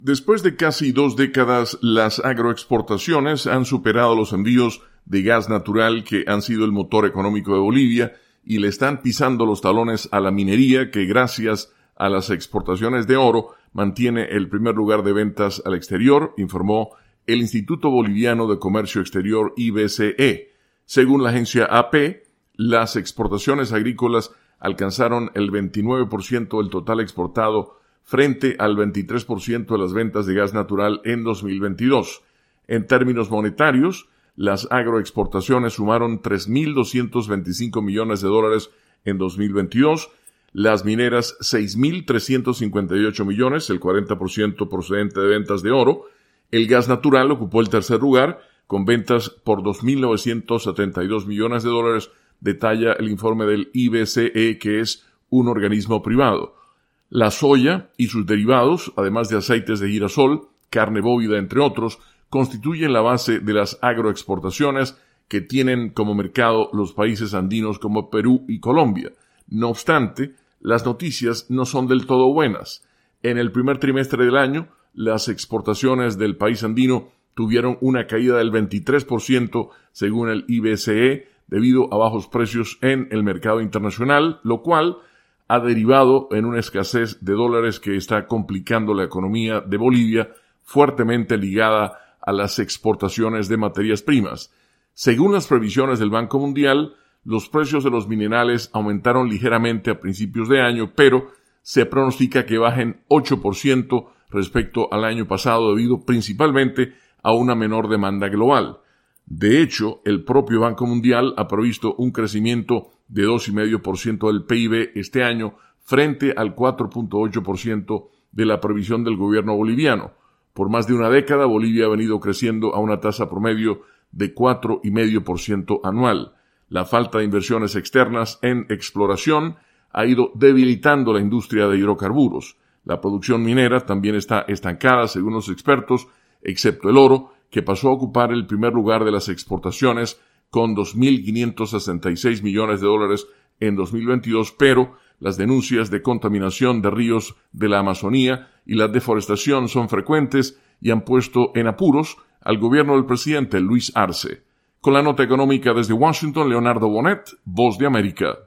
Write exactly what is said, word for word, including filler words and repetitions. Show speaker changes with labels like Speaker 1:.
Speaker 1: Después de casi dos décadas, las agroexportaciones han superado los envíos de gas natural, que han sido el motor económico de Bolivia, y le están pisando los talones a la minería, que gracias a las exportaciones de oro mantiene el primer lugar de ventas al exterior, informó el Instituto Boliviano de Comercio Exterior I B C E. Según la agencia A P, las exportaciones agrícolas alcanzaron el veintinueve por ciento del total exportado frente al veintitrés por ciento de las ventas de gas natural en dos mil veintidós. En términos monetarios, las agroexportaciones sumaron tres mil doscientos veinticinco millones de dólares en dos mil veintidós, las mineras seis mil trescientos cincuenta y ocho millones, el cuarenta por ciento procedente de ventas de oro. El gas natural ocupó el tercer lugar, con ventas por dos mil novecientos setenta y dos millones de dólares, detalla el informe del I B C E, que es un organismo privado. La soya y sus derivados, además de aceites de girasol, carne bovina, entre otros, constituyen la base de las agroexportaciones que tienen como mercado los países andinos como Perú y Colombia. No obstante, las noticias no son del todo buenas. En el primer trimestre del año, las exportaciones del país andino tuvieron una caída del veintitrés por ciento según el I B C E, debido a bajos precios en el mercado internacional, lo cual ha derivado en una escasez de dólares que está complicando la economía de Bolivia, fuertemente ligada a las exportaciones de materias primas. Según las previsiones del Banco Mundial, los precios de los minerales aumentaron ligeramente a principios de año, pero se pronostica que bajen ocho por ciento respecto al año pasado, debido principalmente a una menor demanda global. De hecho, el propio Banco Mundial ha previsto un crecimiento de dos coma cinco por ciento del P I B este año frente al cuatro punto ocho por ciento de la previsión del gobierno boliviano. Por más de una década, Bolivia ha venido creciendo a una tasa promedio de cuatro coma cinco por ciento anual. La falta de inversiones externas en exploración ha ido debilitando la industria de hidrocarburos. La producción minera también está estancada, según los expertos, excepto el oro, que pasó a ocupar el primer lugar de las exportaciones con dos mil quinientos sesenta y seis millones de dólares en dos mil veintidós, pero las denuncias de contaminación de ríos de la Amazonía y la deforestación son frecuentes y han puesto en apuros al gobierno del presidente Luis Arce. Con la nota económica desde Washington, Leonardo Bonet, Voz de América.